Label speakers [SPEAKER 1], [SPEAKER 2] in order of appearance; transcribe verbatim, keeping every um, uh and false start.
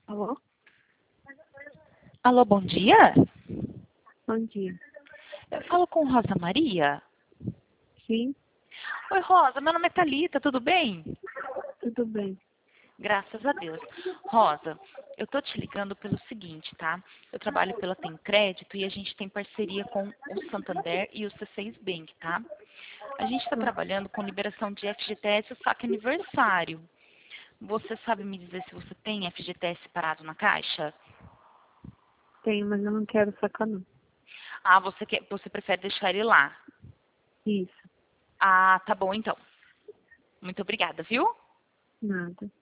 [SPEAKER 1] Alô?
[SPEAKER 2] Alô, bom dia.
[SPEAKER 1] Bom dia.
[SPEAKER 2] Eu falo com Rosa Maria.
[SPEAKER 1] Sim,
[SPEAKER 2] Oi, Rosa, meu nome é Thalita, tudo bem?
[SPEAKER 1] tudo bem.
[SPEAKER 2] Graças a Deus. Rosa, eu tô te ligando pelo seguinte, tá? Eu trabalho pela Tem Crédito e a gente tem parceria com o Santander e o C seis Bank, tá? A gente está trabalhando com liberação de F G T S e saque aniversário. Você sabe me dizer se você tem F G T S parado na caixa?
[SPEAKER 1] Tenho, mas eu não quero sacar não.
[SPEAKER 2] Ah, você, quer, você prefere deixar ele lá?
[SPEAKER 1] Isso,
[SPEAKER 2] Ah, tá bom então. Muito obrigada, viu?
[SPEAKER 1] nada.